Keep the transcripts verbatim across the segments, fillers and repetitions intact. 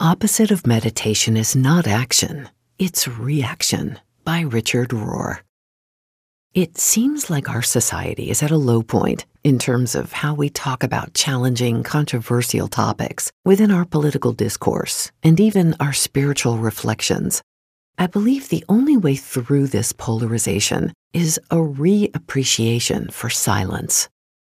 opposite of meditation is not action, it's reaction, by Richard Rohr. It seems like our society is at a low point in terms of how we talk about challenging, controversial topics within our political discourse and even our spiritual reflections. I believe the only way through this polarization is a reappreciation for silence.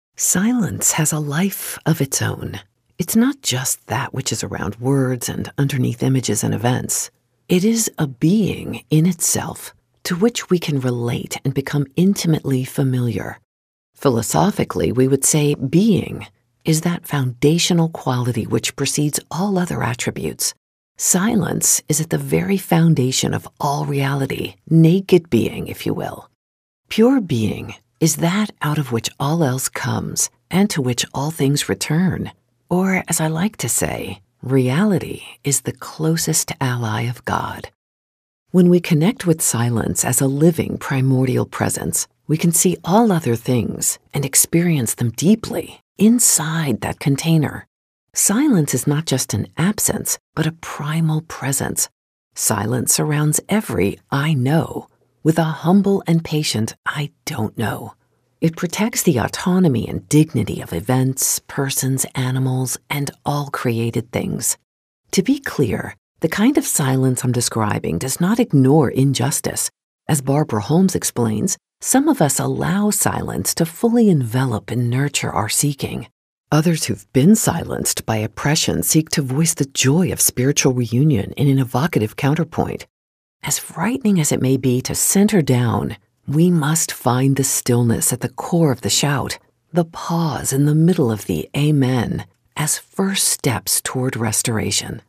Silence has a life of its own. It's not just that which is around words and underneath images and events. It is a being in itself to which we can relate and become intimately familiar. Philosophically, we would say being is that foundational quality which precedes all other attributes. Silence is at the very foundation of all reality, naked being, if you will. Pure being is that out of which all else comes and to which all things return. Or, as I like to say, reality is the closest ally of God. When we connect with silence as a living primordial presence, we can see all other things and experience them deeply inside that container. Silence is not just an absence, but a primal presence. Silence surrounds every I know with a humble and patient I don't know. It protects the autonomy and dignity of events, persons, animals, and all created things. To be clear, the kind of silence I'm describing does not ignore injustice. As Barbara Holmes explains, some of us allow silence to fully envelop and nurture our seeking. Others who've been silenced by oppression seek to voice the joy of spiritual reunion in an evocative counterpoint. As frightening as it may be to center down, we must find the stillness at the core of the shout, the pause in the middle of the amen, as first steps toward restoration.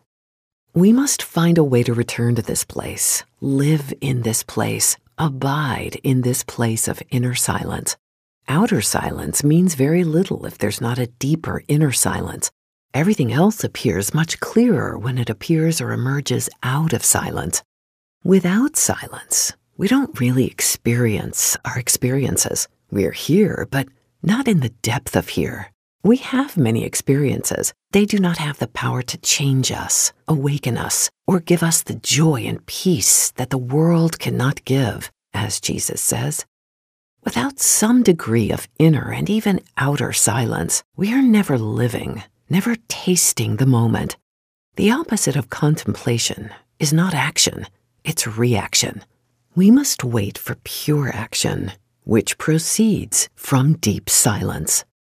We must find a way to return to this place, live in this place, abide in this place of inner silence. Outer silence means very little if there's not a deeper inner silence. Everything else appears much clearer when it appears or emerges out of silence. Without silence, we don't really experience our experiences. We're here, but not in the depth of here. We have many experiences. They do not have the power to change us, awaken us, or give us the joy and peace that the world cannot give, as Jesus says. Without some degree of inner and even outer silence, we are never living, never tasting the moment. The opposite of contemplation is not action, it's reaction. We must wait for pure action, which proceeds from deep silence.